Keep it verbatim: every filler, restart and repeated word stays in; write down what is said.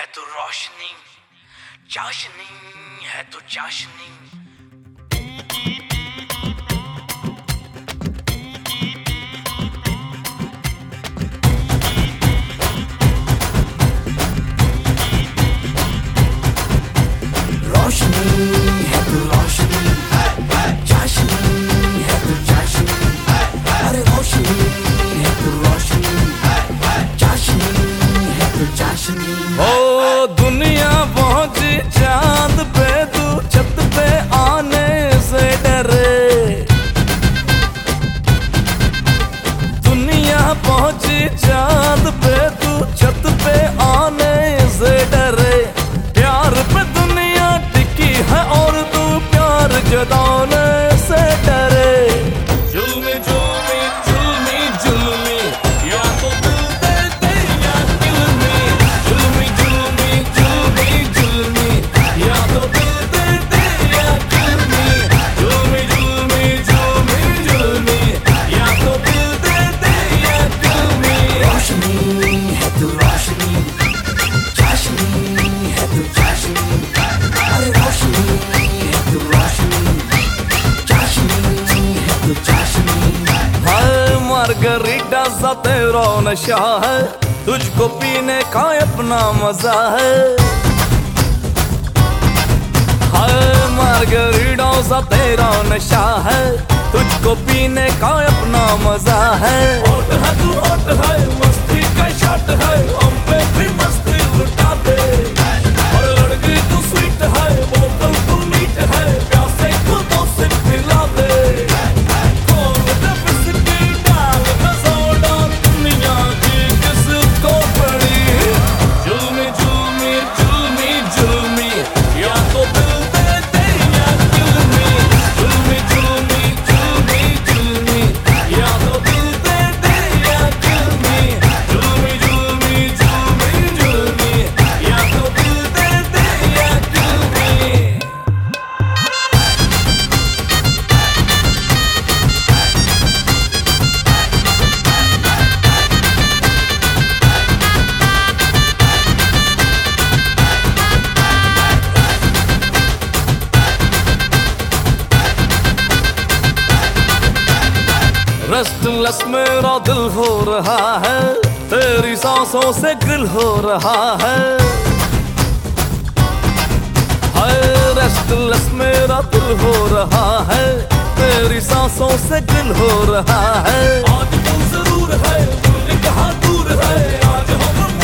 तो रोशनी, चाशनी है तो चाशनी। रोशनी है तो रोशनी, चाशनी है तो चाशनी। अरे रोशनी है तो रोशनी, चाशनी है तो चाशनी। ओ दुनिया पहुंची चांद पे, तू छत पे आने से डरे। दुनिया पहुंची चांद पे, तू छत पे आने से डरे। प्यार पे दुनिया टिकी है और तू प्यार जताने से डरे। जुल्मी जुल्मी जुल्मी जुल्मी, या तो दिल दे दे या किल मी। जुल्मी जुल्मी जुल्मी जुल्मी, या तो दिल दे दे या किल मी। जुल्मी जुल्मी जुल्मी जुल्मी, या तो दिल दे दे या किल मी। रोशनी है तो रोशनी, चाशनी है तो चाशनी। अरे रोशनी है तो रोशनी, चाशनी है तो चाशनी। हाय मार्गरीटा सा तेरा नशा है, तुझको पीने का अपना मजा है। हाय मार्गरीटा सा तेरा नशा है, तुझको पीने का अपना मजा है। होट है तू होट है, मस्ती का शॉट है, हम पे भी मस्ती लुटा दे। और लड़की तू स्वीट है, बोतल तू मीट है, प्यासे को दो सिप पिला दे। खोल दे बिस्की, डाल दे सोडा, दुनिया की किसको पड़ी। जुल्मी जुल्मी जुल्मी जुल्मी, या तो दिल दे दे या किल मी। जुल्मी जुल्मी जुल्मी जुल्मी, या तो दिल दे दे या किल मी। जुल्मी जुल्मी जुल्मी जुल्मी, या तो दिल दे दे या किल मी। रेस्टलेस मेरा दिल हो रहा है, तेरी सांसों से गिल हो रहा है। हाय रेस्टलेस मेरा दिल हो रहा है, तेरी सांसों से गिल हो रहा है। आज तू जरूर है, तूने कहा दूर है, आज हम